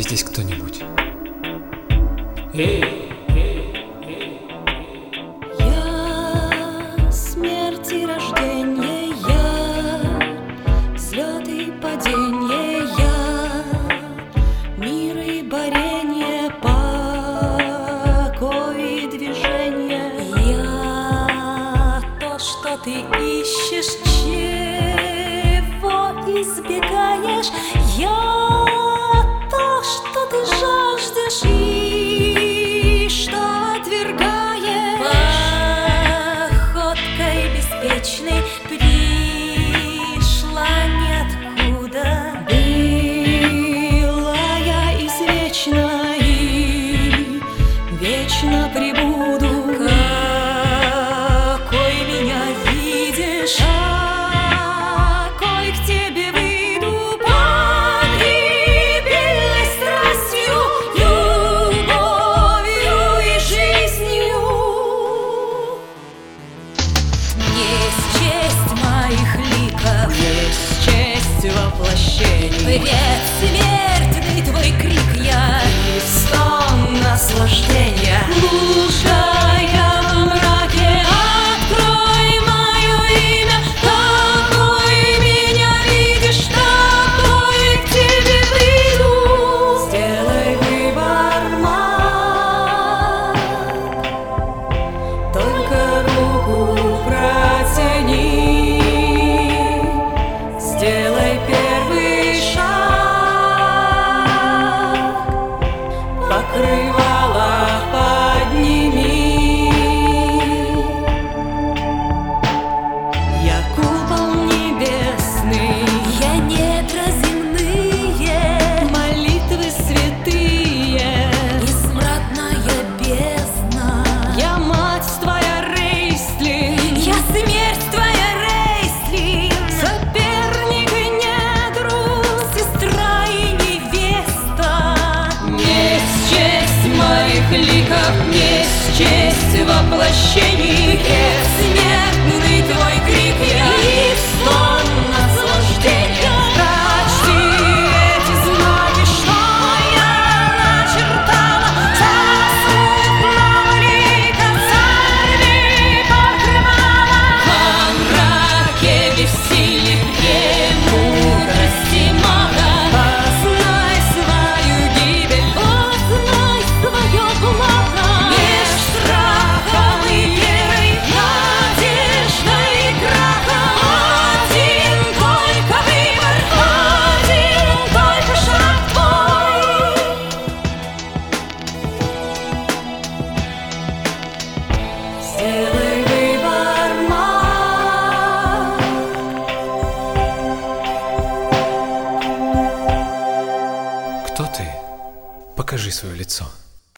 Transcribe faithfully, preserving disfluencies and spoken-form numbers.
здесь кто-нибудь? Эй! Я смерть и рождение, я взлет и падение, я мир и борение, покой и движение. Я то, что ты ищешь, чего избегаешь. Я то, что ты жаждешь и что отвергаешь. Походкой беспечной пришла ниоткуда. Была я извечна и вечно пребуду. Какой меня видишь, какой к тебе выйду. Погибельной страстью, любовью и жизнью. Есть честь моих ликов, есть честь воплощений. Предсмертный твой крик я и стон наслаждения. Лужая во мраке, открой мое имя. Какой меня видишь, такой к тебе выйду. Сделай выбор, маг, только руку протяни. Сделай первый шаг, покрывало подними. Я купол небесный, я недра земные, молитвы святые и смрадная бездна. Я мать твоя, Рейслин, я смерть твоя, Рейслин, соперник и недруг, сестра и невеста. Несть честь моих ликов, несть честь воплощений. Бессмертный твой крик я и стон наслаждения. Прочти эти знаки, что я начертала. Засмутного лика сорви покрывало. Во мраке бессилье премудрости мага. Познай свою гибель, познай свое благо. Меж страхом и верой, надеждой и крахом. Один только выбор, один только шаг твой. Сделай выбор, маг. Кто ты? Покажи свое лицо.